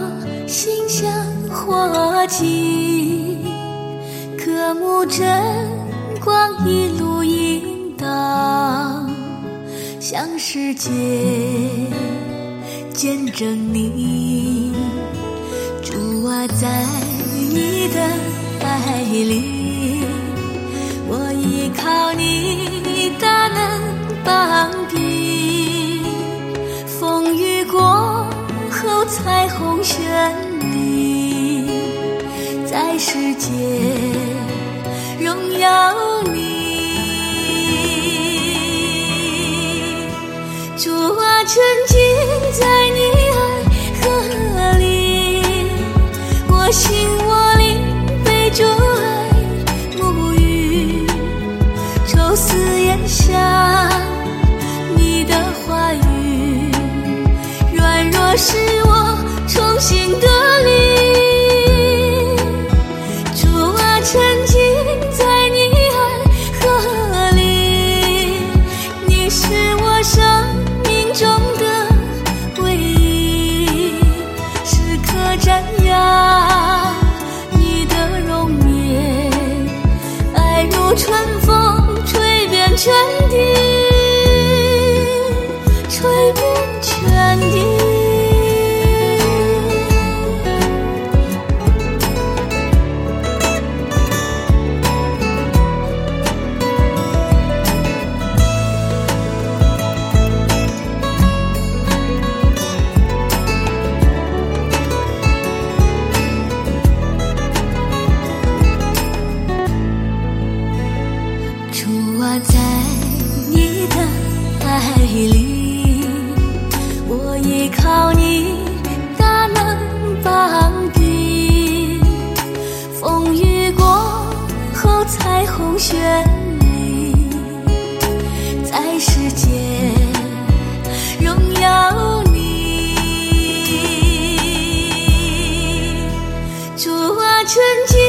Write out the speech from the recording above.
心像火炬，渴慕真光一路引导，向世界见证你。主啊，在你的爱里，我依靠你大能帮庇，风雨过后彩虹绚丽，在世界荣耀你。主啊，沉浸在你爱河里，我心我灵被主爱沐浴，抽丝咽下你的话语，软弱使我重新得力。主啊，沉浸在你爱河里，你是我生命中的唯一，时刻瞻仰你的容颜，爱如春风吹遍全地，吹遍全地。主啊，在你的爱里，我依靠你大能帮庇，风雨过后彩虹绚丽，在世界荣耀你。主啊，沉浸